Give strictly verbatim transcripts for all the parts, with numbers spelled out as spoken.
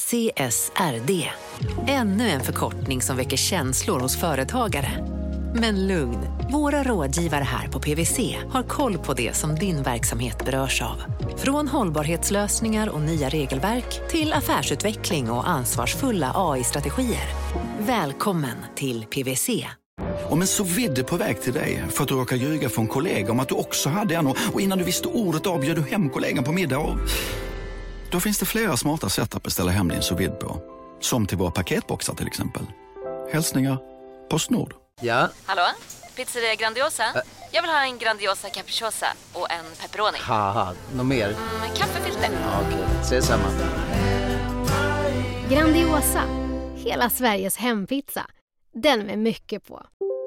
C S R D. Ännu en förkortning som väcker känslor hos företagare. Men lugn, våra rådgivare här på P W C har koll på det som din verksamhet berörs av. Från hållbarhetslösningar och nya regelverk till affärsutveckling och ansvarsfulla A I-strategier. Välkommen till P W C. Om en så vidde på väg till dig för att du råkar ljuga från kollega om att du också hade en och innan du visste ordet av bjöd du hem kollegan på middag och... Då finns det flera smarta sätt att beställa hem din sous vide på. Som till våra paketboxar till exempel. Hälsningar Postnord. Ja? Hallå? Pizzeria Grandiosa? Ä- Jag vill ha en Grandiosa capriciosa och en pepperoni. Haha, något mer? Mm, kaffefilter. Ja, okej, okay. Ses samma. Grandiosa, hela Sveriges hempizza. Den med mycket på.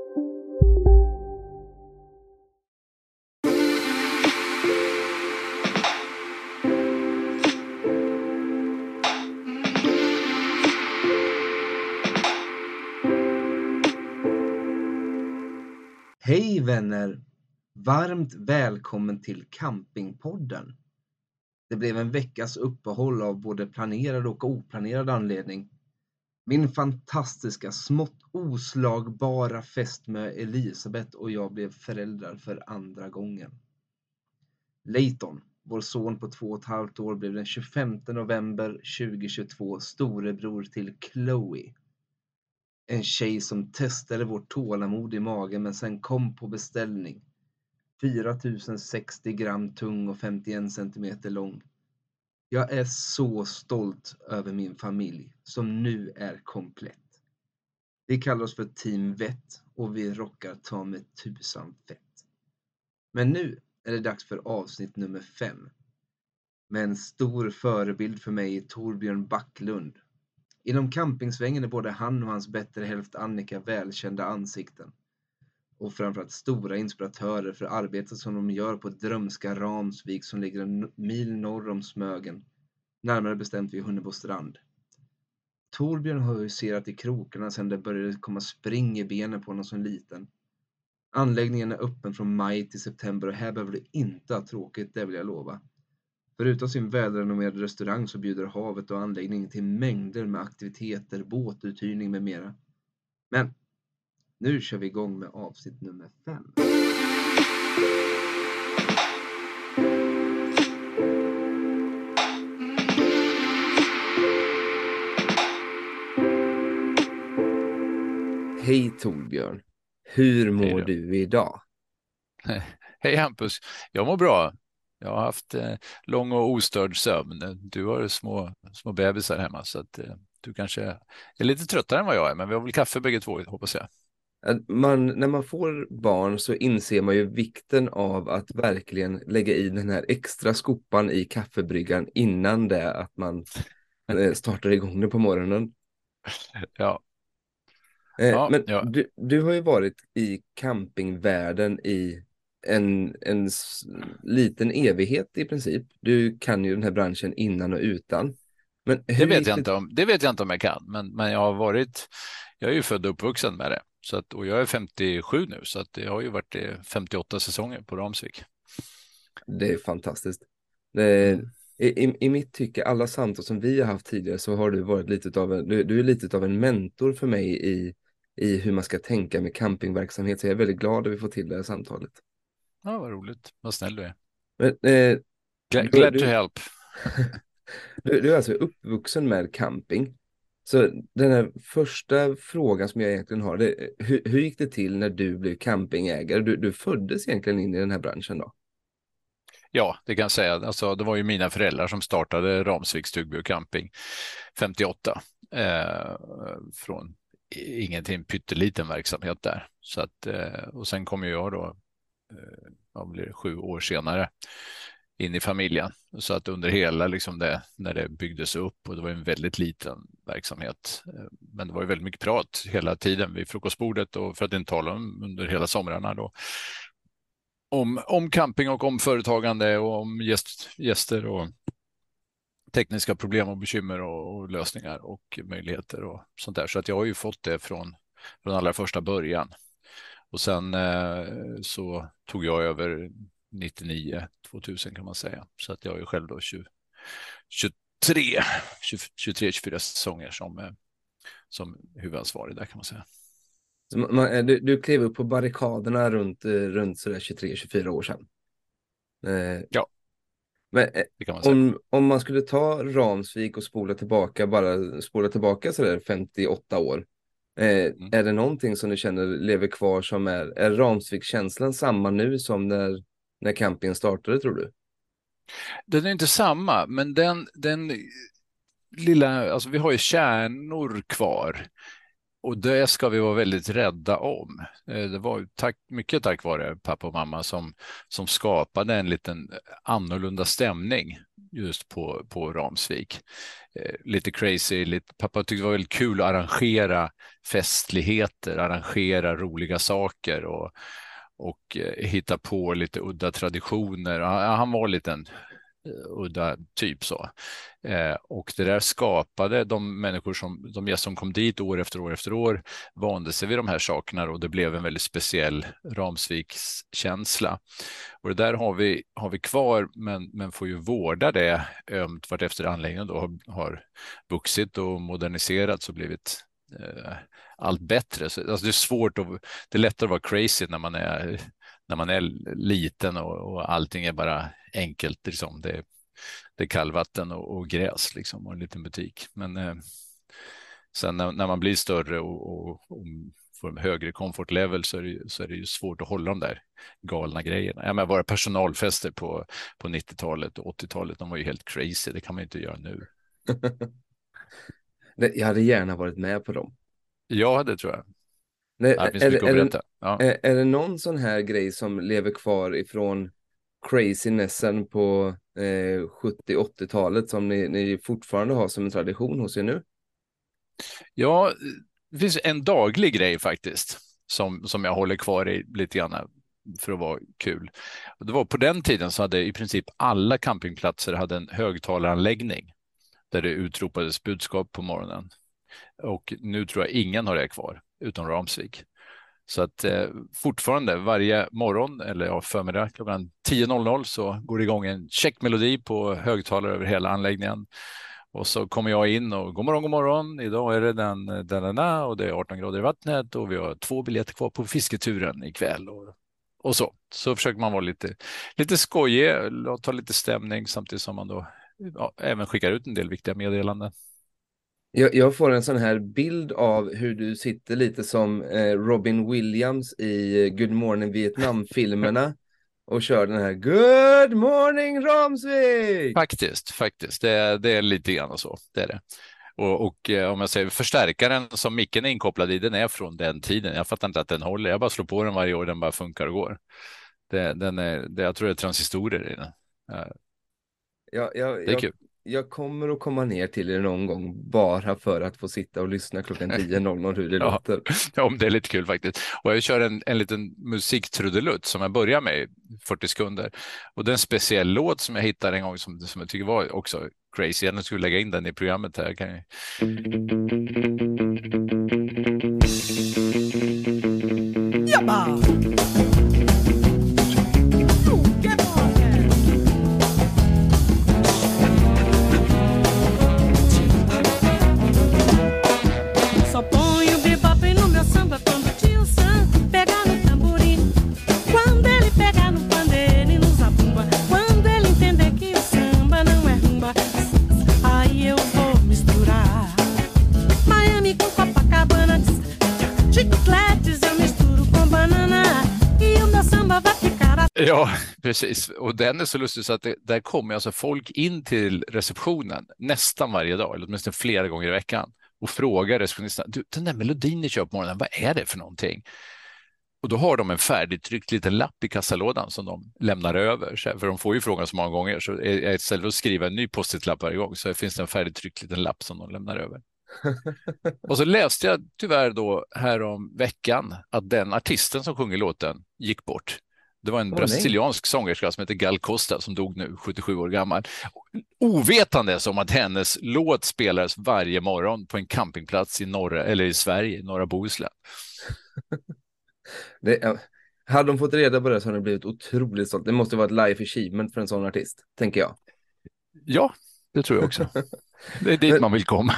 Hej vänner! Varmt välkommen till Campingpodden. Det blev en veckas uppehåll av både planerad och oplanerad anledning. Min fantastiska, smått oslagbara fästmö Elisabeth och jag blev föräldrar för andra gången. Leighton, vår son på två och ett halvt år, blev den tjugofemte november tjugohundratjugotvå storebror till Chloe. En tjej som testade vårt tålamod i magen men sen kom på beställning. fyra tusen sextio gram tung och femtioen centimeter lång. Jag är så stolt över min familj som nu är komplett. Vi kallar oss för Team Vett och vi rockar ta med tusan fett. Men nu är det dags för avsnitt nummer fem. Med en stor förebild för mig är Torbjörn Backlund. Inom campingsvängen är både han och hans bättre hälft Annika välkända ansikten. Och framförallt stora inspiratörer för arbetet som de gör på drömska Ramsvik som ligger en mil norr om Smögen. Närmare bestämt vid Hunnebostrand. Torbjörn har huserat i krokarna sedan det började komma spring i benen på någon som liten. Anläggningen är öppen från maj till september och här behöver du inte ha tråkigt, det vill jag lova. Förutom sin välrenommerade restaurang så bjuder havet och anläggningen till mängder med aktiviteter, båtuthyrning med mera. Men nu kör vi igång med avsnitt nummer fem. Hej Torbjörn, hur mår du idag? Hej Hampus, jag mår bra. Jag har haft eh, lång och ostörd sömn. Du har små, små bebisar hemma så att eh, du kanske är lite tröttare än vad jag är. Men vi har väl kaffe bägge två, hoppas jag. Man, när man får barn så inser man ju vikten av att verkligen lägga i den här extra skopan i kaffebryggan innan det att man eh, startar igång det på morgonen. Ja. Eh, ja men ja. Du, du har ju varit i campingvärlden i En, en liten evighet i princip. Du kan ju den här branschen innan och utan. Men det, vet jag inte om, det vet jag inte om jag kan. Men, men jag har varit, jag är ju född och uppvuxen med det. Så att, och jag är femtiosju nu så att det har ju varit femtioåtta säsonger på Ramsvik. Det är fantastiskt. Det, mm. i, I mitt tycke, alla samtal som vi har haft tidigare så har du varit lite av en, du, du är lite av en mentor för mig i, i hur man ska tänka med campingverksamhet. Så jag är väldigt glad att vi får till det här samtalet. Ja, vad roligt. Vad snäll du är. Men, eh, glad glad to help. du, du är alltså uppvuxen med camping. Så den här första frågan som jag egentligen har, det, hur, hur gick det till när du blev campingägare? Du, du föddes egentligen in i den här branschen då? Ja, det kan jag säga. Alltså, det var ju mina föräldrar som startade Ramsvik Stugby och camping femtioåtta. Eh, från ingenting, pytteliten verksamhet där. Så att, eh, och sen kom ju jag då vad blir det, sju år senare in i familjen. Så att under hela liksom det, när det byggdes upp och det var en väldigt liten verksamhet. Men det var ju väldigt mycket prat hela tiden vid frukostbordet och för att inte tala om under hela somrarna då. Om, om camping och om företagande och om gäst, gäster och tekniska problem och bekymmer och, och lösningar och möjligheter och sånt där. Så att jag har ju fått det från, från allra första början. Och sen eh, så tog jag över nittionio tvåtusen kan man säga. Så att jag är själv då tjugo, tre, tjugotre tjugofyra säsonger som, eh, som huvudansvarig där kan man säga. Så man, du, du klev upp på barrikaderna runt, runt sådär tjugotre tjugofyra år sedan. Eh, Ja, men det kan man säga. om, om man skulle ta Ramsvik och spola tillbaka, bara spola tillbaka sådär femtioåtta år. Eh, Mm. Är det någonting som du känner lever kvar som är, är Ramsvik-känslan samma nu som när, när campingen startade, tror du? Den är inte samma, men den, den lilla, alltså vi har ju kärnor kvar. Och det ska vi vara väldigt rädda om. Det var tack, mycket tack vare pappa och mamma som, som skapade en liten annorlunda stämning just på, på Ramsvik. Eh, lite crazy, lite, pappa tyckte det var väldigt kul att arrangera festligheter, arrangera roliga saker och, och eh, hitta på lite udda traditioner. Han, han var lite en udda typ så. Eh, och det där skapade de människor som, de gäster som kom dit år efter år efter år vande sig vid de här sakerna och det blev en väldigt speciell Ramsvikskänsla. Och det där har vi, har vi kvar men, men får ju vårda det ömt vart efter anläggningen då har, har vuxit och moderniserats och blivit eh, allt bättre. Så, alltså det är svårt att, det är lättare att vara crazy när man är när man är liten och, och allting är bara enkelt. Liksom. Det, det är kallvatten och, och gräs liksom, och en liten butik. Men eh, sen när, när man blir större och, och, och får en högre komfortlevel så är, det, så är det ju svårt att hålla de där galna grejerna. Ja, men våra personalfester på, på nittiotalet och åttiotalet, de var ju helt crazy. Det kan man ju inte göra nu. Jag hade gärna varit med på dem. Ja, det tror jag. Nej, det finns är, mycket är, att berätta. Ja. är, är det någon sån här grej som lever kvar ifrån crazynessen på eh, sjuttio-åttiotalet som ni, ni fortfarande har som en tradition hos er nu? Ja, det finns en daglig grej faktiskt som, som jag håller kvar i lite grann för att vara kul. Och det var på den tiden så hade i princip alla campingplatser hade en högtalaranläggning där det utropades budskap på morgonen. Och nu tror jag ingen har det kvar utom Ramsvik. Så att eh, fortfarande varje morgon eller ja, förmiddag klockan tio noll noll så går det igång en checkmelodi på högtalare över hela anläggningen. Och så kommer jag in och god morgon, god morgon. Idag är det den, den, den, den och det är arton grader i vattnet och vi har två biljetter kvar på fisketuren ikväll. Och, och så. Så försöker man vara lite, lite skojig och ta lite stämning samtidigt som man då ja, även skickar ut en del viktiga meddelanden. Jag, jag får en sån här bild av hur du sitter lite som eh, Robin Williams i Good Morning Vietnam-filmerna och kör den här Good Morning Ramsvik! Faktiskt, faktiskt. Det är, det är lite grann och så. Det är det. Och, och om jag säger förstärkaren som micken är inkopplad i, den är från den tiden. Jag fattar inte att den håller. Jag bara slår på den varje år, den bara funkar och går. Det, den är, det, jag tror det är transistorer i den. Ja, jag, det är jag, kul. Jag kommer att komma ner till er någon gång bara för att få sitta och lyssna klockan tio noll noll hur det ja, låter. Ja, det är lite kul faktiskt. Och jag kör en, en liten musiktrudelutt som jag börjar med i fyrtio sekunder. Och det är en speciell låt som jag hittade en gång som, som jag tycker var också crazy. Jag skulle lägga in den i programmet här. Kan jag... Jabba! Ja, precis. Och den är så lustig så att det, där kommer alltså folk in till receptionen nästan varje dag, eller åtminstone flera gånger i veckan och frågar receptionisten, du, den där melodin ni kör på morgonen, vad är det för någonting? Och då har de en färdigtryckt liten lapp i kassalådan som de lämnar över. För de får ju frågan så många gånger, så är istället för att skriva en ny post-it-lapp varje gång så finns det en färdigtryckt liten lapp som de lämnar över. Och så läste jag tyvärr då här om veckan att den artisten som sjunger låten gick bort. Det var en oh, brasiliansk nej. sångerska som heter Gal Costa som dog nu, sjuttiosju år gammal. Ovetandes om att hennes låt spelades varje morgon på en campingplats i norra, eller i Sverige, i norra Bohuslän. Det, hade de fått reda på det så hade det blivit otroligt stolt. Det måste vara ett life achievement för en sån artist, tänker jag. Ja, det tror jag också. Det är dit Men- man vill komma.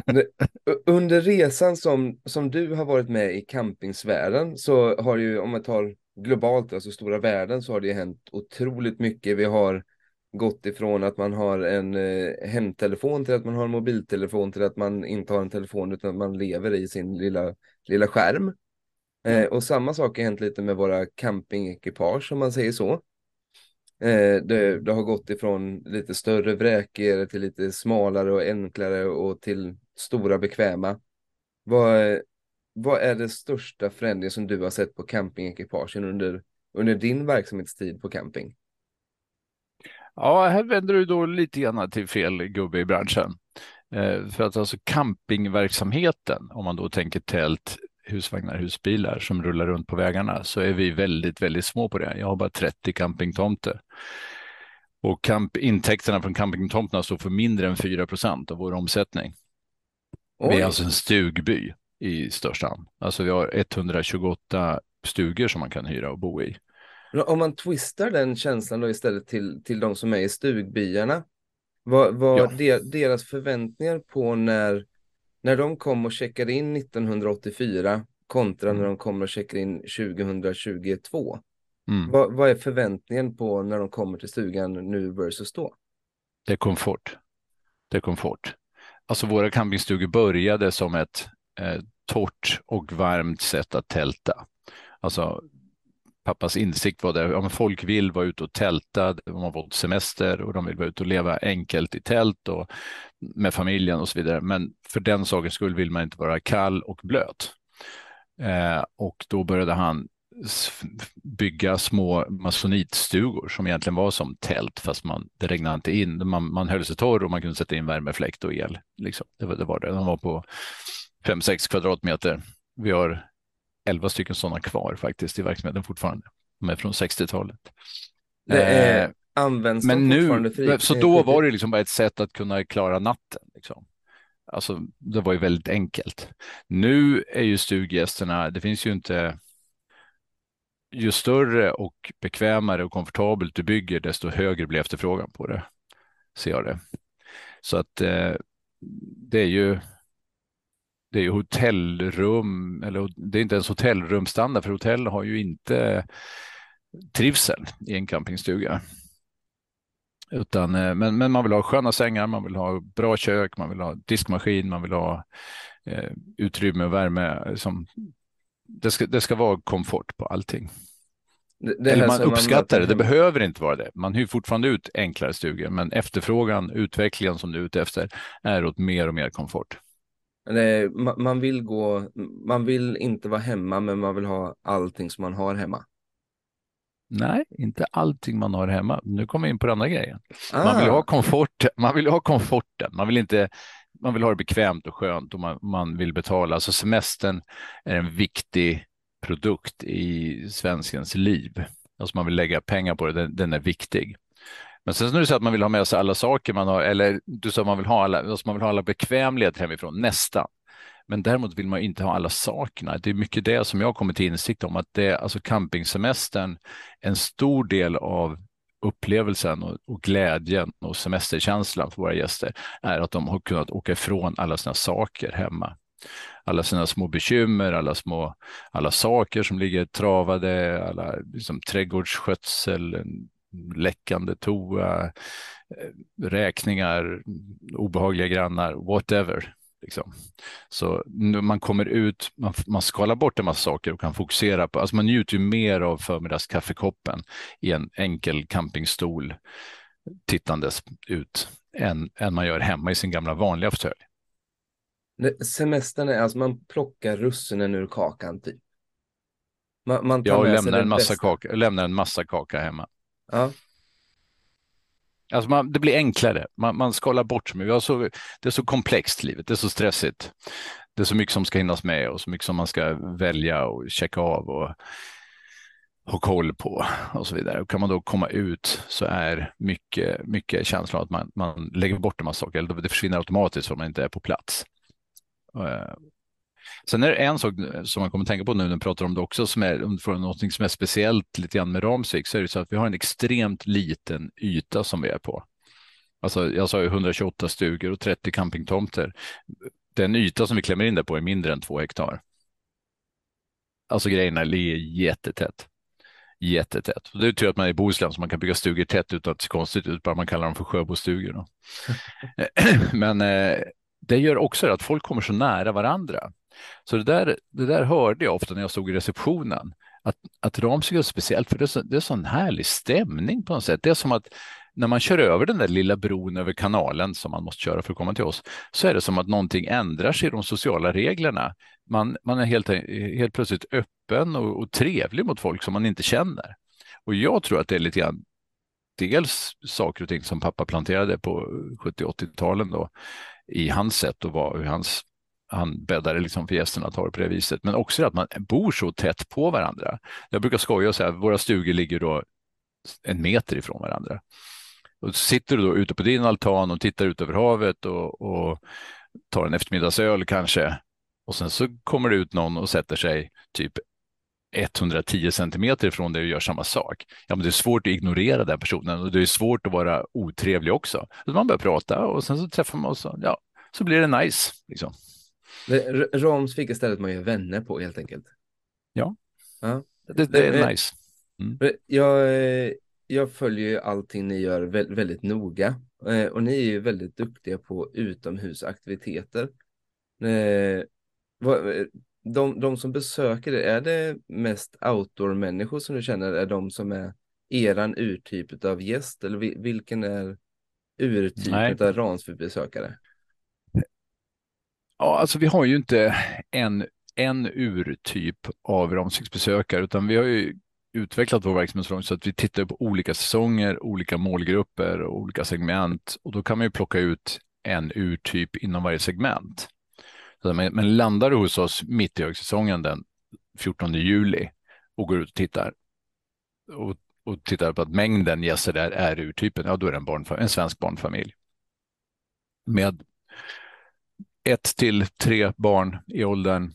Under resan som, som du har varit med i campingsfären så har ju, om man tar globalt, alltså stora världen, så har det ju hänt otroligt mycket. Vi har gått ifrån att man har en eh, hemtelefon till att man har en mobiltelefon till att man inte har en telefon utan att man lever i sin lilla, lilla skärm. Eh, och samma sak har hänt lite med våra campingekipage, om man säger så. Eh, det, det har gått ifrån lite större vräkigare till lite smalare och enklare och till stora bekväma. Vad, vad är det största förändringen som du har sett på campingekipagen under, under din verksamhetstid på camping? Ja, här vänder du då lite grann till fel gubbe i branschen. Eh, för att alltså campingverksamheten, om man då tänker tält, husvagnar, husbilar som rullar runt på vägarna, så är vi väldigt, väldigt små på det. Jag har bara trettio campingtomter. Och camp- intäkterna från campingtomterna står för mindre än fyra procent av vår omsättning. Oj. Vi är alltså en stugby i Störshamn. Alltså vi har etthundratjugoåtta stugor som man kan hyra och bo i. Om man twistar den känslan då istället till, till de som är i stugbyarna, vad, vad Ja. de, deras förväntningar på när, när de kom och checkade in nittonhundraåttiofyra kontra Mm. när de kommer och checkar in tjugohundratjugotvå? Mm. Vad, vad är förväntningen på när de kommer till stugan nu versus då? Det är komfort. Det är komfort. Alltså våra campingstugor började som ett eh, torrt och varmt sätt att tälta. Alltså pappas insikt var det, om folk vill vara ute och tälta, de har fått semester och de vill vara ute och leva enkelt i tält och med familjen och så vidare. Men för den sakens skull vill man inte vara kall och blöt. Eh, och då började han s- bygga små masonitstugor som egentligen var som tält, fast man, det regnade inte in. Man, man höll sig torr och man kunde sätta in värmefläkt och el. Liksom. Det, var, det var det. De var på fem sex kvadratmeter. Vi har elva stycken sådana kvar faktiskt i verksamheten fortfarande. De är från sextiotalet. Det är, Eh, används men de nu, fortfarande fri? så då var det liksom bara ett sätt att kunna klara natten. Liksom. Alltså, det var ju väldigt enkelt. Nu är ju stuggästerna, det finns ju inte, ju större och bekvämare och komfortabelt du bygger, desto högre blir efterfrågan på det. Ser jag det. Så att eh, det är ju det är ju hotellrum, eller det är inte ens hotellrumstandard, för hotell har ju inte trivsel i en campingstuga. Utan, men, men man vill ha sköna sängar, man vill ha bra kök, man vill ha diskmaskin, man vill ha eh, utrymme och värme. Som, det, ska, det ska vara komfort på allting. Det, det Eller här man som uppskattar det, det hem- behöver inte vara det. Man hyr fortfarande ut enklare stugor, men efterfrågan, utvecklingen som du är ute efter är åt mer och mer komfort. det, man, man vill gå, man vill inte vara hemma, men man vill ha allting som man har hemma. Nej, inte allting man har hemma. Nu kommer jag in på den andra grejen. Ah. Man vill ha komfort, man vill ha komforten. Man vill inte, man vill ha det bekvämt och skönt och man, man vill betala. Alltså semestern är en viktig produkt i svenskens liv. Alltså man vill lägga pengar på det, den, den är viktig. Men sen när du säger att man vill ha med sig alla saker man har, eller du sa att man vill ha alla, alltså man vill ha alla bekvämligheter hemifrån, nästan. Men däremot vill man inte ha alla sakerna. Det är mycket det som jag har kommit till insikt om, att det är alltså campingsemestern, en stor del av upplevelsen och, och glädjen och semesterkänslan för våra gäster är att de har kunnat åka ifrån alla sina saker hemma. Alla sina små bekymmer, alla små alla saker som ligger travade, alla liksom, trädgårdsskötsel, läckande toa, räkningar, obehagliga grannar, whatever. Liksom. Så när man kommer ut, man, man skalar bort en massa saker och kan fokusera på, alltså man njuter ju mer av förmiddagskaffekoppen i en enkel campingstol tittandes ut än, än man gör hemma i sin gamla vanliga fåtölj. Semestern är alltså man plockar russinen ur kakan typ. Man, man tar Jag med sig lämnar det en, massa bästa. kaka, lämnar en massa kaka hemma. Ja. Alltså man, det blir enklare, man, man skalar bort så mycket. Vi har så, det är så komplext livet, det är så stressigt. Det är så mycket som ska hinnas med och så mycket som man ska välja och checka av och ha koll på och så vidare. Och kan man då komma ut så är mycket, mycket känslan att man, man lägger bort en massa saker, eller det försvinner automatiskt för att man inte är på plats. Uh, Sen är det en sak som man kommer tänka på nu när vi pratar om det också, som är från något som är speciellt lite grann med Ramsvik, så är det så att vi har en extremt liten yta som vi är på. Alltså jag sa ju hundratjugoåtta stugor och trettio campingtomter. Den yta som vi klämmer in där på är mindre än två hektar. Alltså grejerna ligger jättetätt. Jättetätt. Och det är tur att man är i Bohuslän så man kan bygga stugor tätt utan att det ser konstigt ut, bara man kallar dem för sjöbostugor. Då. Men eh, det gör också att folk kommer så nära varandra. Så det där, det där hörde jag ofta när jag stod i receptionen. Att, att Ramsvik är speciellt, för det är, så, det är sån härlig stämning på något sätt. Det är som att när man kör över den där lilla bron över kanalen som man måste köra för att komma till oss, så är det som att någonting ändrar sig i de sociala reglerna. Man, man är helt, helt plötsligt öppen och, och trevlig mot folk som man inte känner. Och jag tror att det är lite grann dels saker och ting som pappa planterade på sjuttio-åttio-talen då, i hans sätt att vara, hur hans, han bäddade liksom för gästerna att ha det på det viset. Men också att man bor så tätt på varandra. Jag brukar skoja och säga att våra stugor ligger då en meter ifrån varandra. Och sitter du då ute på din altan och tittar ut över havet och, och tar en eftermiddagsöl kanske. Och sen så kommer det ut någon och sätter sig typ etthundratio centimeter ifrån dig och gör samma sak. Ja, men det är svårt att ignorera den personen och det är svårt att vara otrevlig också. Så man börjar prata och sen så träffar man och så, ja, så blir det nice. Liksom. Ramsvik är stället man gör vänner på helt enkelt. Ja, ja. Det, det är det, nice. Mm. Jag, jag följer ju allting ni gör väldigt, väldigt noga. Och ni är ju väldigt duktiga på utomhusaktiviteter. De, de som besöker det, är det mest outdoor-människor som du känner är de som är eran urtyp av gäst? Eller vilken är urtypen av Ramsvik-besökare? Ja, alltså vi har ju inte en, en urtyp av Ramsviksbesökare, utan vi har ju utvecklat vår verksamhet så att vi tittar på olika säsonger, olika målgrupper och olika segment, och då kan man ju plocka ut en urtyp inom varje segment. Så, men, men landar du hos oss mitt i högsäsongen den fjortonde juli och går ut och tittar och, och tittar på att mängden gäster där är urtypen, ja då är det en, barnfamilj, en svensk barnfamilj med ett till tre barn i åldern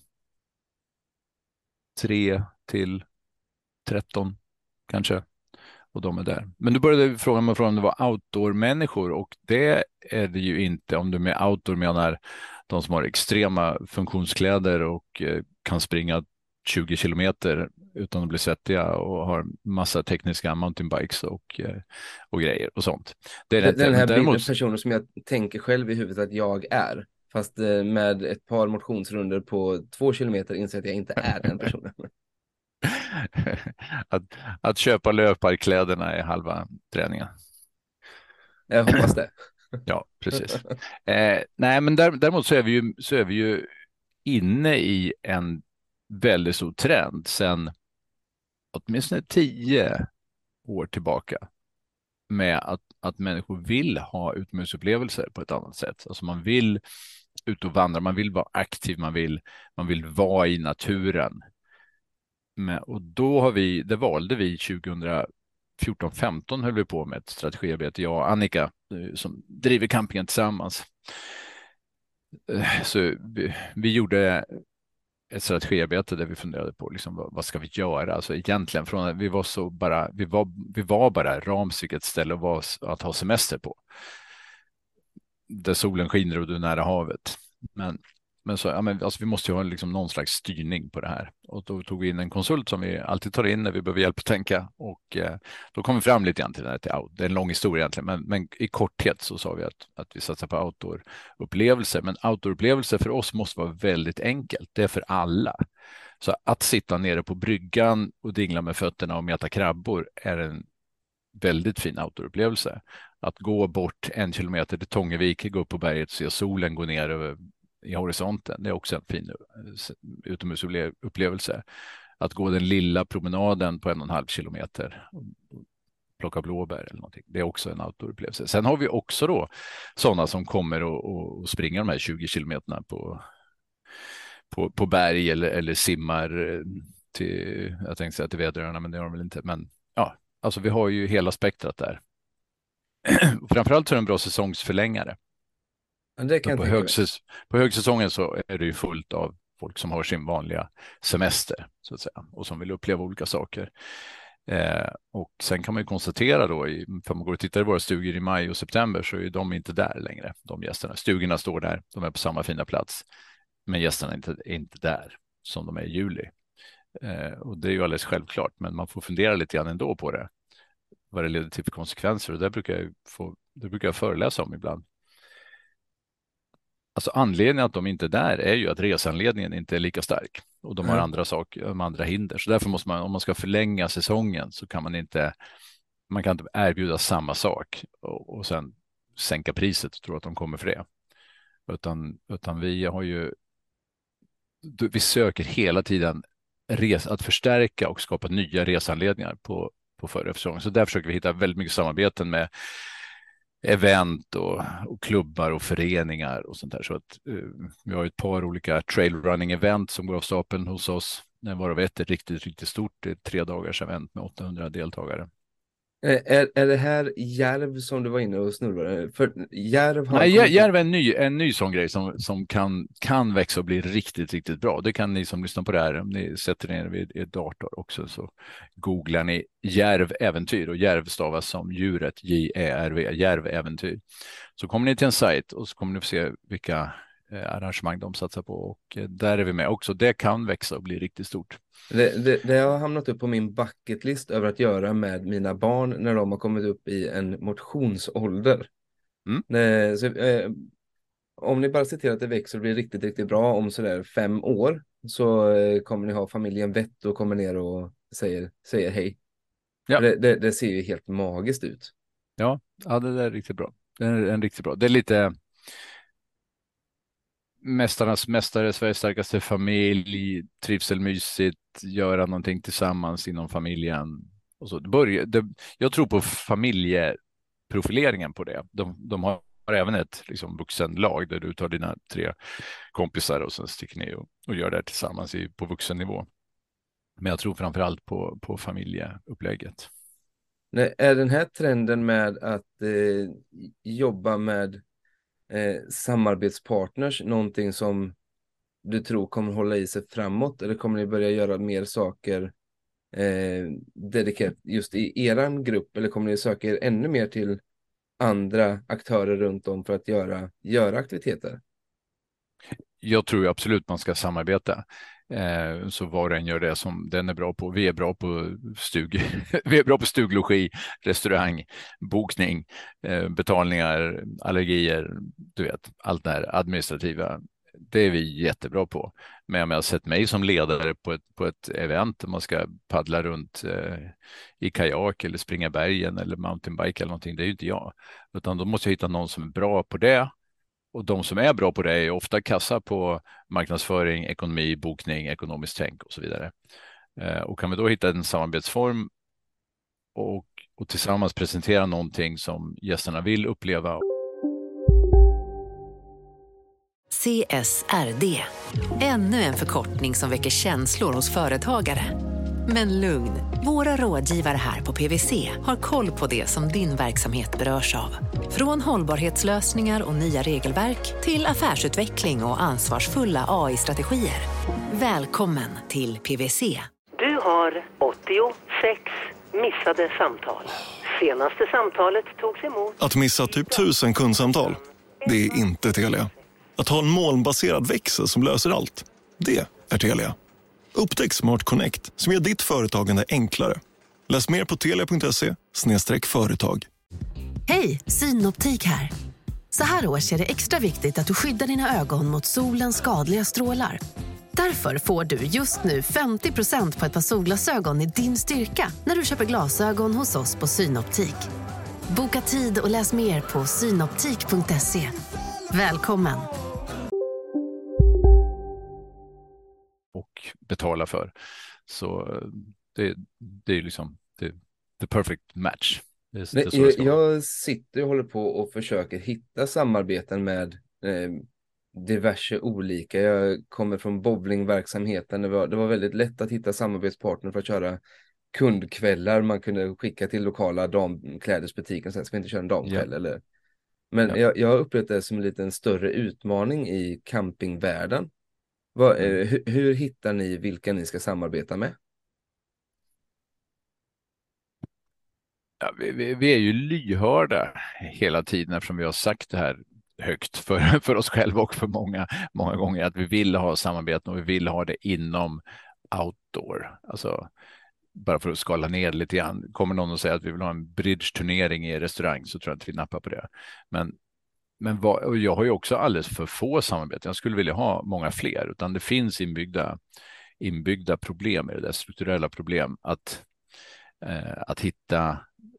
tre till tretton kanske, och de är där. Men du började fråga mig om det var outdoor-människor, och det är det ju inte. Om du med outdoor menar de som har extrema funktionskläder och eh, kan springa tjugo kilometer utan att bli svettiga och har massa tekniska mountainbikes och, eh, och grejer och sånt. Det är den, den här däremot... personen som jag tänker själv i huvudet att jag är, fast eh, med ett par motionsrunder på två kilometer inser att jag inte är den personen. att, att köpa löparkläderna är halva träningen. Jag hoppas det. Ja, precis. Eh, nej, men där, däremot så är, vi ju, så är vi ju inne i en väldigt stor trend sedan åtminstone tio år tillbaka med att, att människor vill ha utomhusupplevelser på ett annat sätt. Alltså man vill ut och vandra, man vill vara aktiv, man vill, man vill vara i naturen. Men, och då har vi, det valde vi tjugofjorton femton höll vi på med ett strategiarbete, jag och Annika som driver campingen tillsammans. Så vi, vi gjorde ett strategiarbete där vi funderade på liksom, vad, vad ska vi göra? Alltså egentligen från att vi var så bara, vi var, vi var bara Ramsvik, ett ställe att, vara, att ha semester på. Där solen skiner och du är nära havet. Men Men så, ja, men alltså vi måste ju ha liksom någon slags styrning på det här. Och då tog vi in en konsult som vi alltid tar in när vi behöver hjälp att tänka. Och eh, då kom vi fram lite grann till det här. Till out. Det är en lång historia egentligen. Men, men i korthet så sa vi att, att vi satsar på outdoor-upplevelser. Men outdoor-upplevelser för oss måste vara väldigt enkelt. Det är för alla. Så att sitta nere på bryggan och dingla med fötterna och meta krabbor är en väldigt fin outdoor-upplevelse. Att gå bort en kilometer till Tångevik, gå upp på berget och se solen gå ner över i horisonten. Det är också en fin utomhusupplevelse. Att gå den lilla promenaden på en och en halv kilometer och plocka blåbär eller någonting. Det är också en outdoor-upplevelse. Sen har vi också då sådana som kommer och, och, och springer de här tjugo kilometerna på, på, på berg eller, eller simmar till, jag tänkte säga till Väderöarna, men det har de väl inte. Men ja, alltså vi har ju hela spektrat där. Framförallt så är det en bra säsongsförlängare. Det kan på, högsäs- på högsäsongen så är det ju fullt av folk som har sin vanliga semester så att säga och som vill uppleva olika saker. Eh, och sen kan man ju konstatera då, i, för man går och tittar i våra stugor i maj och september, så är de inte där längre, de gästerna. Stugorna står där, de är på samma fina plats, men gästerna är inte, är inte där som de är i juli. Eh, och det är ju alldeles självklart, men man får fundera lite grann ändå på det, vad det leder till för konsekvenser, och det brukar jag, få, det brukar jag föreläsa om ibland. Alltså anledningen att de inte är där är ju att resanledningen inte är lika stark och de har mm. andra saker, andra hinder. Så därför måste man, om man ska förlänga säsongen, så kan man inte, man kan inte erbjuda samma sak och, och sen sänka priset och tro att de kommer för det. Utan, utan vi har ju, vi söker hela tiden res, att förstärka och skapa nya resanledningar på, på förra säsongen. Så där försöker vi hitta väldigt mycket samarbeten med event och, och klubbar och föreningar och sånt där. Så att uh, vi har ett par olika trailrunning event som går av stapeln hos oss. Varav ett är riktigt, riktigt stort. Det är ett tre dagars event med åttahundra deltagare. Är, är det här Järv som du var inne och snurrade? För Järv har... Nej, Järv är en ny, en ny sån grej som, som kan, kan växa och bli riktigt, riktigt bra. Det kan ni som lyssnar på det här, om ni sätter ner vid er dator också, så googlar ni Järv äventyr, och Järv stavas som djuret, J E R V, Järv äventyr. Så kommer ni till en sajt och så kommer ni få se vilka eh, arrangemang de satsar på, och eh, där är vi med också. Det kan växa och bli riktigt stort. Det, det, det har hamnat upp på min bucketlist över att göra med mina barn när de har kommit upp i en motionsålder. Mm. Eh, så, eh, om ni bara ser till att det växer och blir riktigt, riktigt bra om sådär fem år, så eh, kommer ni ha familjen Vett och kommer ner och säger, säger hej. Ja. Det, det, det ser ju helt magiskt ut. Ja, ja, det är riktigt bra. Det är en riktigt bra. Det är lite Mästarnas mästare, Sveriges starkaste familj, trivselmysigt, göra någonting tillsammans inom familjen. Och så. Det börjar, det, jag tror på familjeprofileringen på det. De, de har även ett liksom, vuxenlag där du tar dina tre kompisar och sen sticker ni och, och gör det tillsammans i, på vuxennivå. Men jag tror framförallt på, på familjeupplägget. Nej, är den här trenden med att eh, jobba med Eh, samarbetspartners någonting som du tror kommer hålla i sig framåt, eller kommer ni börja göra mer saker eh, dedikerat just i eran grupp, eller kommer ni söka er ännu mer till andra aktörer runt om för att göra, göra aktiviteter? Jag tror absolut man ska samarbeta. Eh, så var den gör det som den är bra på. Vi är bra på stug, vi är bra på stuglogi, restaurang, bokning, eh, betalningar, allergier, du vet, allt det här administrativa. Det är vi jättebra på. Men om jag har sett mig som ledare på ett, på ett event där man ska paddla runt eh, i kajak eller springa bergen eller mountainbike eller någonting, det är ju inte jag. Utan då måste jag hitta någon som är bra på det. Och de som är bra på det är ofta kassa på marknadsföring, ekonomi, bokning, ekonomiskt tänk och så vidare. Eh, och kan vi då hitta en samarbetsform och, och tillsammans presentera någonting som gästerna vill uppleva. C S R D. Ännu en förkortning som väcker känslor hos företagare. Men lugn, våra rådgivare här på P W C har koll på det som din verksamhet berörs av. Från hållbarhetslösningar och nya regelverk till affärsutveckling och ansvarsfulla A I-strategier. Välkommen till P W C. Du har åttiosex missade samtal. Senaste samtalet togs emot. Att missa typ tusen kundsamtal, det är inte Telia. Att ha en molnbaserad växel som löser allt, det är Telia. Upptäck Smart Connect som gör ditt företagande enklare. Läs mer på telia punkt se slash företag. Hej, Synoptik här. Så här års är det extra viktigt att du skyddar dina ögon mot solens skadliga strålar. Därför får du just nu femtio procent på ett par solglasögon i din styrka när du köper glasögon hos oss på Synoptik. Boka tid och läs mer på synoptik punkt se. Välkommen! Och betala för. Så det, det är liksom det, the perfect match. Det är, Nej, det jag, jag sitter och håller på och försöker hitta samarbeten med eh, diverse olika. Jag kommer från bowlingverksamheten. Det var, det var väldigt lätt att hitta samarbetspartner för att köra kundkvällar. Man kunde skicka till lokala damklädesbutiken. Sen ska vi inte köra en damkväll. Ja. Eller... Men ja. jag, jag har upplevt det som en liten större utmaning i campingvärlden. Vad, eh, hur, hur hittar ni vilka ni ska samarbeta med? Ja, vi, vi, vi är ju lyhörda hela tiden eftersom vi har sagt det här högt för, för oss själva och för många, många gånger att vi vill ha samarbete och vi vill ha det inom outdoor. Alltså bara för att skala ner lite grann. Kommer någon och säger att vi vill ha en bridge-turnering i restaurang så tror jag inte vi nappar på det. Men, men vad, och jag har ju också alldeles för få samarbeten. Jag skulle vilja ha många fler, utan det finns inbyggda, inbyggda problem i det där, strukturella problem att, eh, att hitta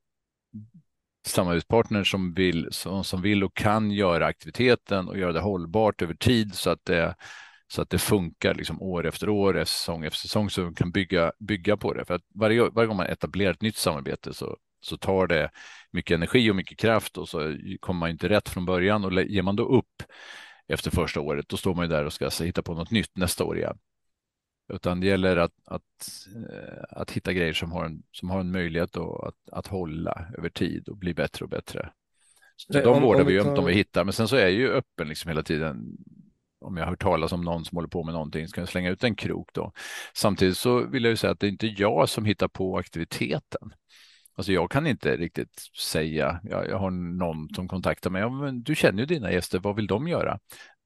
samarbetspartners som vill, som, som vill och kan göra aktiviteten och göra det hållbart över tid så att det, så att det funkar liksom år efter år, säsong efter säsong, så man kan bygga, bygga på det. För att varje, varje gång man etablerar ett nytt samarbete så, så tar det mycket energi och mycket kraft och så kommer man inte rätt från början, och ger man då upp efter första året, då står man ju där och ska alltså, hitta på något nytt nästa år igen. Utan det gäller att, att, att hitta grejer som har en, som har en möjlighet att, att, att hålla över tid och bli bättre och bättre. Så Nej, de vårdar vi ju tar... om vi hittar, men sen så är jag ju öppen liksom hela tiden. Om jag hör talas om någon som håller på med någonting så kan jag slänga ut en krok då. Samtidigt så vill jag ju säga att det är inte jag som hittar på aktiviteten. Alltså jag kan inte riktigt säga, jag, jag har någon som kontaktar mig, ja, men du känner ju dina gäster, vad vill de göra?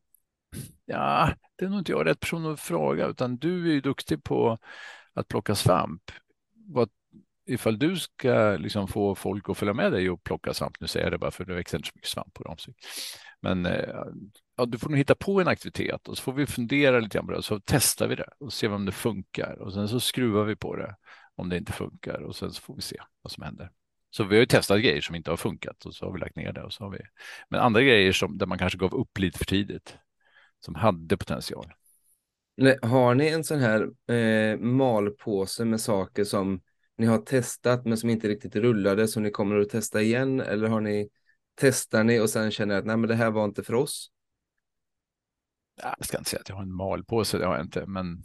Ja, det är nog inte jag rätt person att fråga, utan du är ju duktig på att plocka svamp. Vad, ifall du ska liksom få folk att följa med dig och plocka svamp, nu säger jag det bara för det växer inte så mycket svamp på Ramsvik. Men ja, du får nog hitta på en aktivitet och så får vi fundera lite grann på det, så testar vi det och ser om det funkar och sen så skruvar vi på det om det inte funkar och sen så får vi se vad som händer. Så vi har ju testat grejer som inte har funkat och så har vi lagt ner det och så har vi. Men andra grejer som där man kanske gav upp lite för tidigt, som hade potential. Har ni en sån här eh, malpåse med saker som ni har testat men som inte riktigt rullade, som ni kommer att testa igen? Eller har ni, testar ni och sen känner att nej, men det här var inte för oss? Jag ska inte säga att jag har en malpåse, det har jag inte, men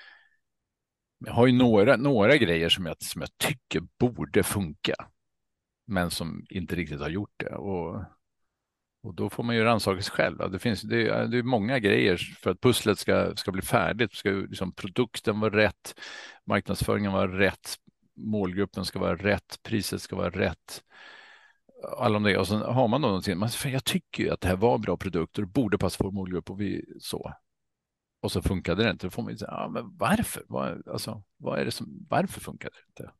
jag har ju några, några grejer som jag, som jag tycker borde funka, men som inte riktigt har gjort det. Och Och då får man ju rannsaka sig själv. Det finns det är, det är många grejer för att pusslet ska, ska bli färdigt. Ska liksom produkten vara rätt, marknadsföringen vara rätt, målgruppen ska vara rätt, priset ska vara rätt. Alla de det. Och sen har man då någonting. Man, för jag tycker ju att det här var bra produkter, borde passa för målgrupp och vi så. Och så funkade det inte. Då får man ju säga, ja, men varför? Vad, alltså, vad är det som, varför funkade det inte?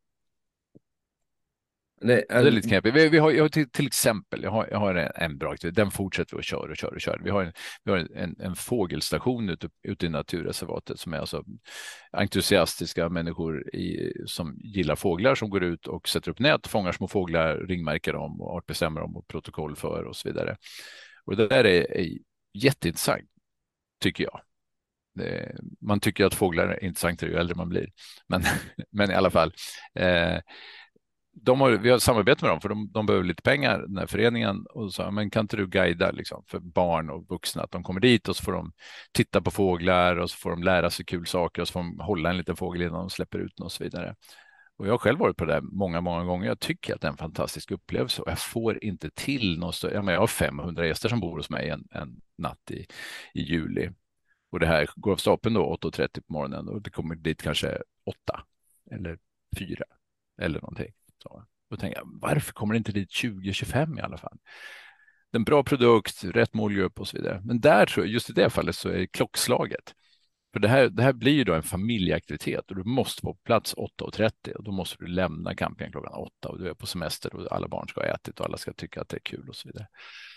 Det är, det är lite knepigt. Vi, vi har, jag har till, till exempel, jag har, jag har en, en bra aktivitet, den fortsätter vi att köra och köra och köra. Vi har en, vi har en, en fågelstation ute, ute i naturreservatet som är alltså entusiastiska människor i, som gillar fåglar, som går ut och sätter upp nät, fångar små fåglar, ringmärker dem och artbestämmer dem och protokoll för och så vidare. Och det där är, är jätteintressant, tycker jag. Det, man tycker att fåglar är intressantare ju äldre man blir. Men, men i alla fall... Eh, De har, vi har samarbetat med dem för de, de behöver lite pengar, den här föreningen, och så, men kan inte du guida liksom, för barn och vuxna att de kommer dit och så får de titta på fåglar och så får de lära sig kul saker och så får de hålla en liten fågel innan de släpper ut den och så vidare. Och jag har själv varit på det många, många gånger. Jag tycker att det är en fantastisk upplevelse och jag får inte till något större. Jag, jag har femhundra gäster som bor hos mig en, en natt i, i juli och det här går av stapeln då åtta och trettio på morgonen och det kommer dit kanske åtta eller fyra eller någonting. Så, då tänker jag, varför kommer det inte dit tjugo tjugofem i alla fall? En bra produkt, rätt målgrupp och så vidare. Men där tror jag, just i det fallet så är det klockslaget. För det här, det här blir ju då en familjeaktivitet och du måste vara på plats åtta och trettio och då måste du lämna campingen klockan åtta och du är på semester och alla barn ska ha ätit och alla ska tycka att det är kul och så vidare.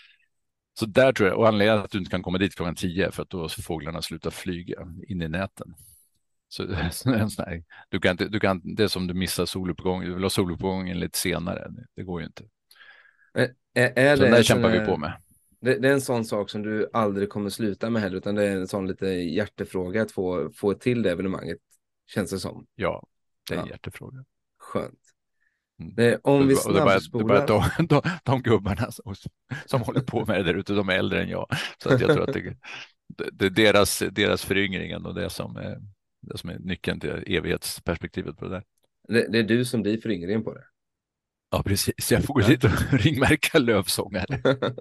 Så där tror jag, och anledningen att du inte kan komma dit klockan tio för att då fåglarna slutar flyga in i näten. Så, så en sån här, du kan inte, du kan, det är som du missar soluppgången, du vill ha soluppgången lite senare, det går ju inte. Är, är så det där kämpar vi på med. Det, det är en sån sak som du aldrig kommer sluta med heller, utan det är en sån lite hjärtefråga att få, få till det evenemanget, känns det som. Ja, det är en ja. hjärtefråga. Skönt. Mm. Det, om vi snabbspolar... Det är bara, de, de, de gubbarna som, som håller på med det där ute, de är äldre än jag. Så att jag tror att det, det, det är deras, deras föryngring och det som är, det som är nyckeln till evighetsperspektivet på det där. Det, det är du som blir föryngringen på det. Ja, precis. Jag får gå dit och ringmärka lövsångare.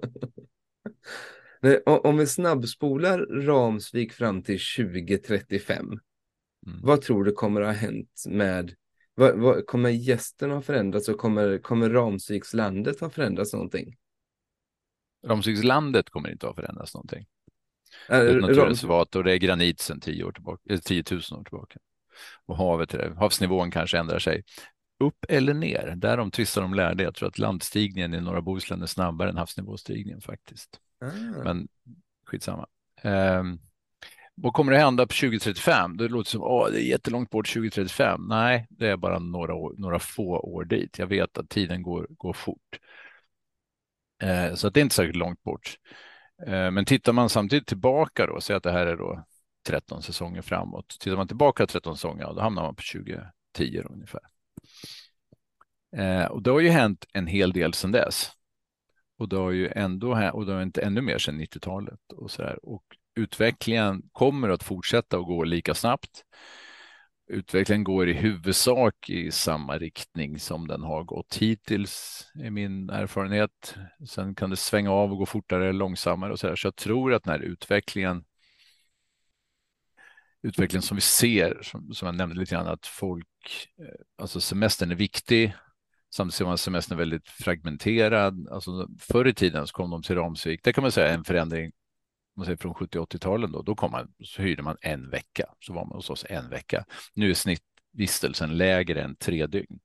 Nej, om vi snabbspolar Ramsvik fram till tjugo trettiofem, mm. vad tror du kommer att ha hänt med Vad, vad, kommer gästen ha förändrats och kommer, kommer Ramsvikslandet ha förändrats någonting? Ramsvikslandet kommer inte att förändras någonting. Äh, Det är ett Ram- naturreservat och det är granit sedan tio år tillbaka, eller tio tusen år tillbaka. Och havet, havsnivån kanske ändrar sig. Upp eller ner, därom tvistar de lärde. Jag tror att landstigningen i norra Bohuslän är snabbare än havsnivåstigningen faktiskt. Ah. Men skitsamma. Um, vad kommer det hända på tjugo trettiofem? Det låter som att det är jättelångt bort tjugo trettiofem. Nej, det är bara några, år, några få år dit. Jag vet att tiden går, går fort. Uh, så att det är inte särskilt långt bort. Uh, men tittar man samtidigt tillbaka då, säg att det här är då tretton säsonger framåt. Tittar man tillbaka tretton säsonger, då hamnar man på tjugo tio då, ungefär. Uh, och det har ju hänt en hel del sedan dess. Och det har ju ändå och det har inte ännu mer sedan nittiotalet och så där. Och utvecklingen kommer att fortsätta att gå lika snabbt. Utvecklingen går i huvudsak i samma riktning som den har gått hittills, i min erfarenhet. Sen kan det svänga av och gå fortare eller långsammare och så där. Så jag tror att den här utvecklingen utvecklingen som vi ser, som, som jag nämnde lite grann, att folk, alltså semestern är viktig. Samtidigt ser man semestern väldigt fragmenterad. Alltså, förr i tiden så kom de till Ramsvik. Det kan man säga en förändring man säger från sjuttio- och åttio-talen. Då, då kom man, så hyrde man en vecka. Så var man hos oss en vecka. Nu är snittvistelsen lägre än tre dygn.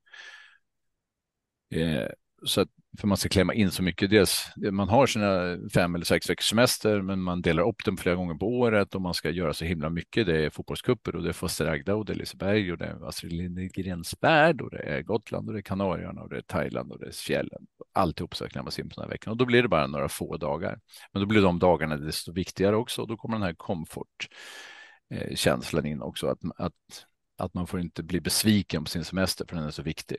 Eh, så att, för man ska klämma in så mycket. Dels, man har sina fem eller sex veckors semester, men man delar upp dem flera gånger på året och man ska göra så himla mycket. Det är fotbollscuper och det är Fosteragda och det är Liseberg och det är Astrid Lindgrens Värld och det är Gotland och det är Kanarieöarna och det är Thailand och det är fjällen. Alltihop ska klämmas in på den här veckan och då blir det bara några få dagar. Men då blir de dagarna desto viktigare också och då kommer den här komfortkänslan in också. Att, att, att man får inte bli besviken på sin semester för den är så viktig.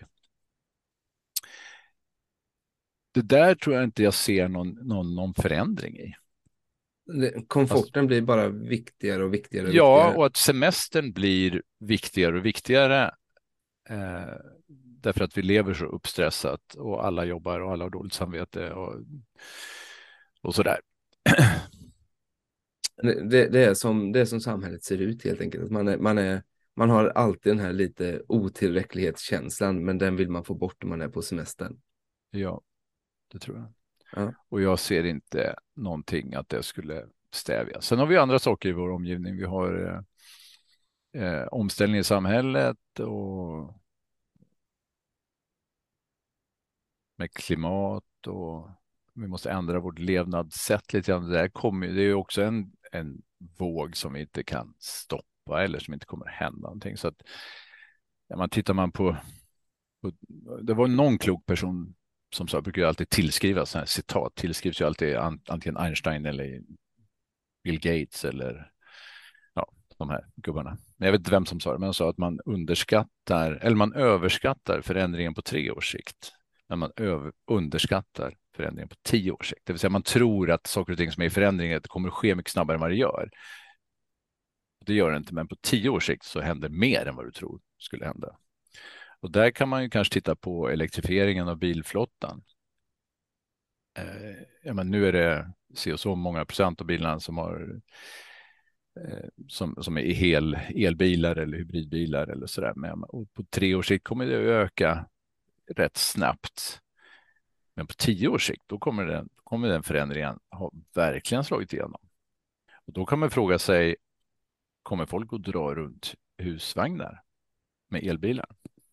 Det där tror jag inte jag ser någon, någon, någon förändring i. Komforten alltså, blir bara viktigare och viktigare. Och ja, viktigare. Och att semestern blir viktigare och viktigare eh, därför att vi lever så uppstressat och alla jobbar och alla har dåligt samvete och, och sådär. Det, det, är som, det är som samhället ser ut helt enkelt. Att man, är, man, är, man har alltid den här lite otillräcklighetskänslan, men den vill man få bort när man är på semestern. Ja. Det tror jag. Ja. Och jag ser inte någonting att det skulle stävja. Sen har vi andra saker i vår omgivning. Vi har eh, eh, omställning i samhället och med klimat och vi måste ändra vårt levnadssätt lite grann. Det där kommer, det är ju också en, en våg som vi inte kan stoppa eller som inte kommer hända någonting. Så att när man tittar man på, på det var någon klok person som sa, brukar ju alltid tillskrivas, så här citat tillskrivs ju alltid antingen Einstein eller Bill Gates eller ja, de här gubbarna. Men jag vet inte vem som sa det, men han sa att man underskattar eller man överskattar förändringen på tre års sikt. När man över, underskattar förändringen på tio års sikt. Det vill säga man tror att saker och ting som är i förändring att det kommer att ske mycket snabbare än vad det gör. Det gör det inte, men på tio års sikt så händer mer än vad du tror skulle hända. Och där kan man ju kanske titta på elektrifieringen av bilflottan. Eh, ja, men nu är det se och så många procent av bilarna som har eh, som, som är hel, elbilar eller hybridbilar eller sådär. Men och på tre års sikt kommer det att öka rätt snabbt. Men på tio års sikt då kommer den, kommer den förändringen ha verkligen slagit igenom. Och då kan man fråga sig, kommer folk att dra runt husvagnar med elbilar?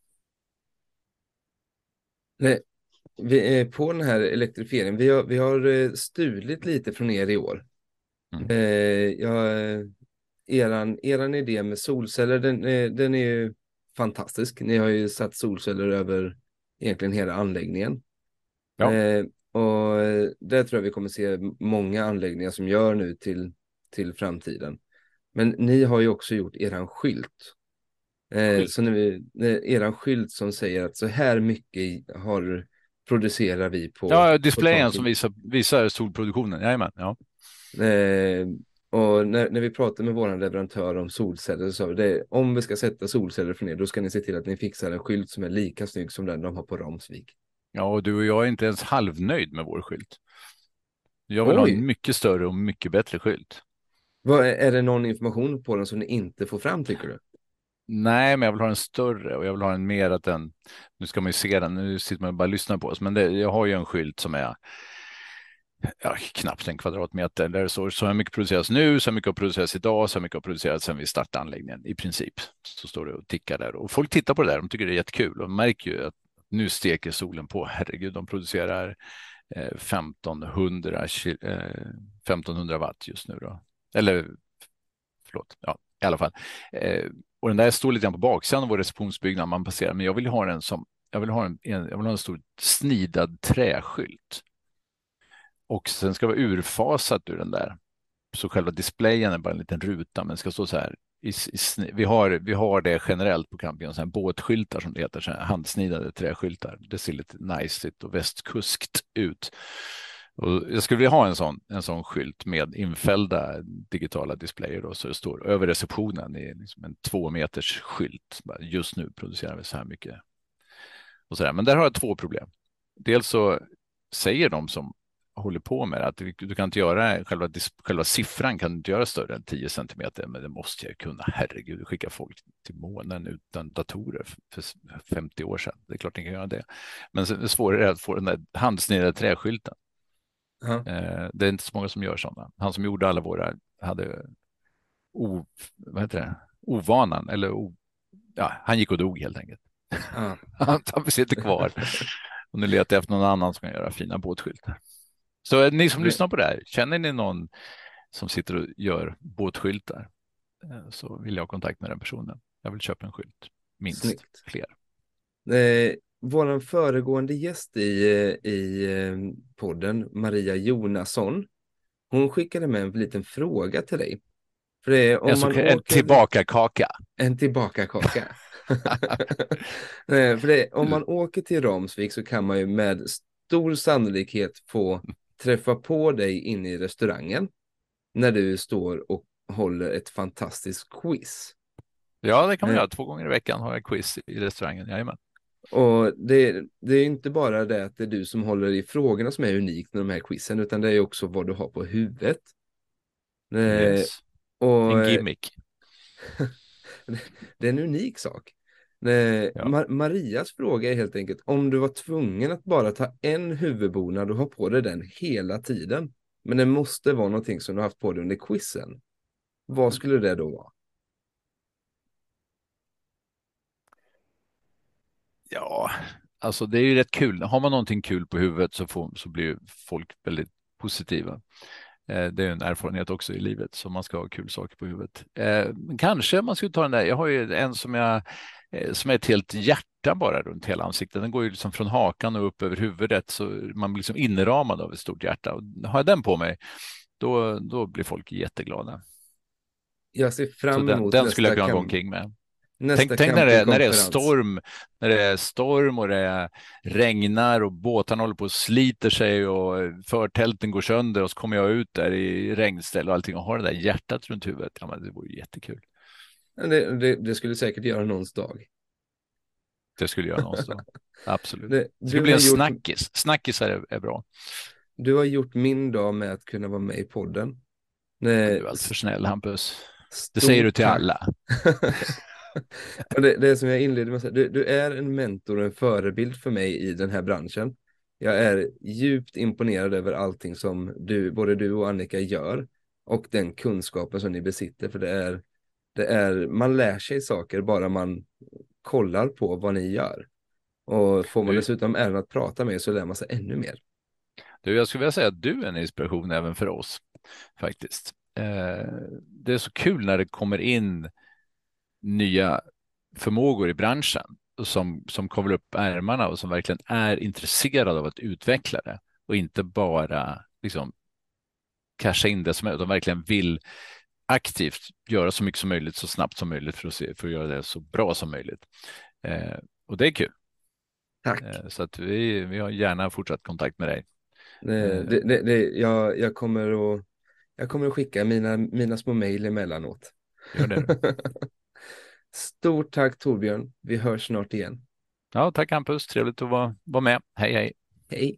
Nej, vi är på den här elektrifieringen. Vi har, vi har stulit lite från er i år. Mm. Eh, ja, eran, eran idé med solceller, den, den är ju fantastisk. Ni har ju satt solceller över egentligen hela anläggningen. Ja. Eh, och där tror jag vi kommer se många anläggningar som gör nu till, till framtiden. Men ni har ju också gjort eran skylt. Eh, så när vi, när eran skylt som säger att så här mycket har, producerar vi på... Ja, displayen som visar, visar solproduktionen. Jajamän, ja. Eh, och när, när vi pratar med våran leverantör om solceller så sa vi det, om vi ska sätta solceller för er, då ska ni se till att ni fixar en skylt som är lika snygg som den de har på Ramsvik. Ja, och du och jag är inte ens halvnöjd med vår skylt. Jag vill Oj. ha en mycket större och mycket bättre skylt. Vad, är det någon information på den som ni inte får fram, tycker du? Nej, men jag vill ha en större och jag vill ha en mer att den, nu ska man ju se den, nu sitter man bara och lyssnar på oss, men det, jag har ju en skylt som är ja, knappt en kvadratmeter där det står så här mycket produceras nu, så här mycket har producerats idag, så här mycket har producerats sedan vi startade anläggningen i princip. Så står det och tickar där och folk tittar på det där, de tycker det är jättekul och märker ju att nu steker solen på, herregud, de producerar eh, femtonhundra, eh, femtonhundra watt just nu då. Eller, förlåt, ja, i alla fall. Eh, och den där står lite grann på baksidan av vår receptionsbyggnad man passerar, men jag vill ha en som, jag vill ha en, en, jag vill ha en stor snidad träskylt. Och sen ska det vara urfasat ur den där. Så själva displayen är bara en liten ruta, men ska stå så här. I, i, vi, har, vi har det generellt på campingen, så här båtskyltar som det heter, så här handsnidade träskyltar. Det ser lite najsigt och västkuskt ut. Och jag skulle vilja ha en sån, en sån skylt med infällda digitala displayer då, så det står över receptionen i liksom en två meters skylt. Just nu producerar vi så här mycket. Och så där. Men där har jag två problem. Dels så säger de som håller på med det, att du, du kan inte göra själva, själva siffran kan du inte göra större än tio centimeter, men det måste jag kunna. Herregud, skicka folk till månen utan datorer för femtio år sedan. Det är klart ni kan göra det. Men det svårare är att få den där handsnidade träskylten. Uh-huh. Det är inte så många som gör sådana. Han som gjorde alla våra hade o, vad heter det? ovanan, eller o, ja, han gick och dog helt enkelt. Uh-huh. Han, han sitter kvar. Och nu letar jag efter någon annan som kan göra fina båtskyltar. Så ni som lyssnar på det här, känner ni någon som sitter och gör båtskyltar, så vill jag ha kontakt med den personen. Jag vill köpa en skylt, minst Snyggt. fler. Eh, vår föregående gäst i, i podden, Maria Jonasson, hon skickade med en liten fråga till dig. För det är, om en, man en åker... tillbaka kaka. En tillbaka kaka. Nej, för det är, om man åker till Ramsvik så kan man ju med stor sannolikhet få träffa på dig inne i restaurangen när du står och håller ett fantastiskt quiz. Ja, det kan man göra. Två gånger i veckan har jag quiz i restaurangen. Jajamän. Och det, det är inte bara det att det är du som håller i frågorna som är unikt med de här quizen, utan det är också vad du har på huvudet. Yes. Och, en gimmick. Det är en unik sak. Nej, ja. Mar- Marias fråga är helt enkelt, om du var tvungen att bara ta en huvudbonad och ha på dig den hela tiden, men det måste vara någonting som du har haft på dig under quizen, vad skulle det då vara? Ja, alltså det är ju rätt kul. Har man någonting kul på huvudet så, får, så blir folk väldigt positiva. Eh, det är en erfarenhet också i livet, så man ska ha kul saker på huvudet. Eh, kanske man skulle ta den där, jag har ju en som jag som är ett helt hjärta bara runt hela ansiktet. Den går ju liksom från hakan och upp över huvudet, så man blir liksom inramad av ett stort hjärta. Och har jag den på mig, då, då blir folk jätteglada. Jag ser fram den, emot den skulle jag kunna camp- gå omkring med. Nästa tänk tänk när, det, när det är storm, när det är storm och det regnar och båtarna håller på och sliter sig och förtälten går sönder, och så kommer jag ut där i regnställ och allting och har det där hjärtat runt huvudet. Ja, men det vore jättekul. Det, det, det skulle säkert göra någons dag. Det skulle göra någons dag. Absolut. Det, det skulle bli en gjort... snackis. Snackis är, är bra. Du har gjort min dag med att kunna vara med i podden. Du är allt för snäll, Hampus. Det säger du till tack. Alla. det, det är som jag inledde med att säga. Du, du är en mentor och en förebild för mig i den här branschen. Jag är djupt imponerad över allting som du, både du och Annika gör. Och den kunskapen som ni besitter. För det är Det är, man lär sig saker bara man kollar på vad ni gör. Och får man dessutom även att prata med, så lär man sig ännu mer. Du, jag skulle vilja säga att du är en inspiration även för oss, faktiskt. Eh, det är så kul när det kommer in nya förmågor i branschen som, som kommer upp ärmarna och som verkligen är intresserade av att utveckla det. Och inte bara liksom casha in det som är, de verkligen vill aktivt göra så mycket som möjligt så snabbt som möjligt för att, se, för att göra det så bra som möjligt. Eh, och det är kul. Tack. Eh, så att vi, vi har gärna fortsatt kontakt med dig. Det, det, det, det, jag, jag, kommer att, jag kommer att skicka mina, mina små mejl emellanåt. Gör det. Stort tack Torbjörn. Vi hörs snart igen. Ja, tack Hampus. Trevligt att vara, vara med. Hej hej. Hej.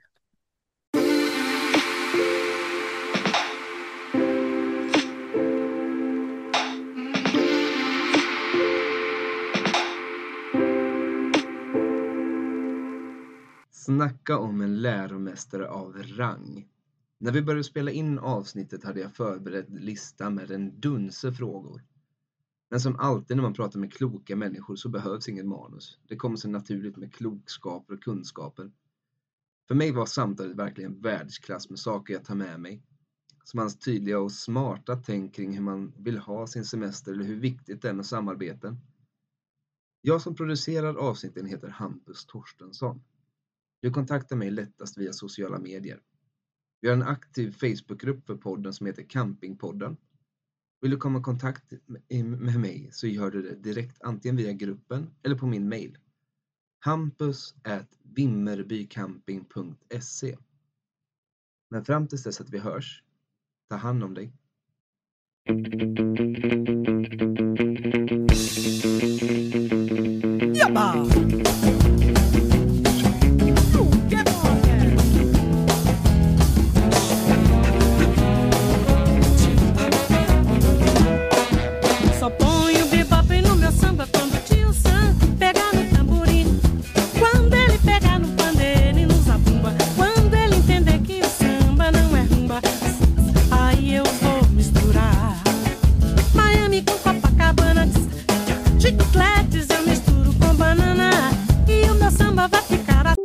Snacka om en läromästare av rang. När vi började spela in avsnittet hade jag förberett lista med en dunse frågor. Men som alltid när man pratar med kloka människor så behövs ingen manus. Det kommer så naturligt med klokskaper och kunskaper. För mig var samtalet verkligen världsklass med saker jag tar med mig. Som hans tydliga och smarta tänk kring hur man vill ha sin semester eller hur viktigt det är med samarbeten. Jag som producerar avsnitten heter Hampus Torstensson. Du kontaktar mig lättast via sociala medier. Vi har en aktiv Facebookgrupp för podden som heter Campingpodden. Vill du komma i kontakt med mig så gör du det direkt antingen via gruppen eller på min mail. hampus at vimmerbycamping punkt se. Men fram tills dess att vi hörs, ta hand om dig. Jabba! Só ponho bebop no meu samba quando o tio Sam pegar no tamborim. Quando ele pegar no pandeiro e no zabumba. Quando ele entender que o samba não é rumba. Aí eu vou misturar Miami com Copacabana. Chicletes eu misturo com banana. E o meu samba vai ficar assim.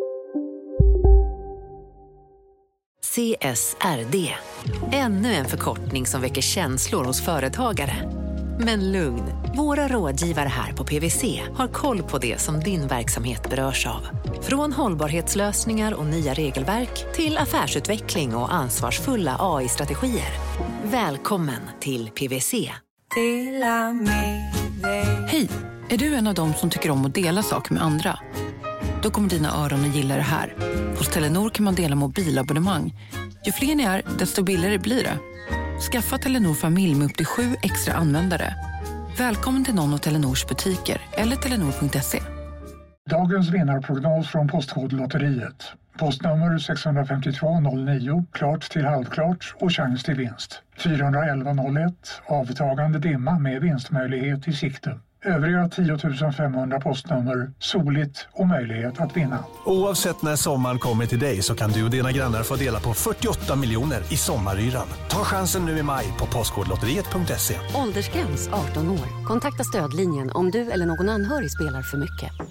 C S R D. Ännu en förkortning som väcker känslor hos företagare. Men lugn, våra rådgivare här på P V C har koll på det som din verksamhet berörs av. Från hållbarhetslösningar och nya regelverk till affärsutveckling och ansvarsfulla A I-strategier. Välkommen till P V C. Hej, är du en av dem som tycker om att dela saker med andra? Då kommer dina öron att gilla det här. Hos Telenor kan man dela mobilabonnemang. Ju fler ni är, desto billigare blir det. Skaffa Telenor familj med upp till sju extra användare. Välkommen till någon av Telenors butiker eller telenor punkt se. Dagens vinnarprognos från Postkodlotteriet. Postnummer sex fem två noll nio, klart till halvklart och chans till vinst. fyra ett ett noll ett, avtagande dimma med vinstmöjlighet i sikte. Övriga tio tusen femhundra postnummer, soligt och möjlighet att vinna. Oavsett när sommaren kommer till dig så kan du och dina grannar få dela på fyrtioåtta miljoner i sommaryran. Ta chansen nu i maj på postkodlotteriet punkt se. Åldersgräns arton år. Kontakta stödlinjen om du eller någon anhörig spelar för mycket.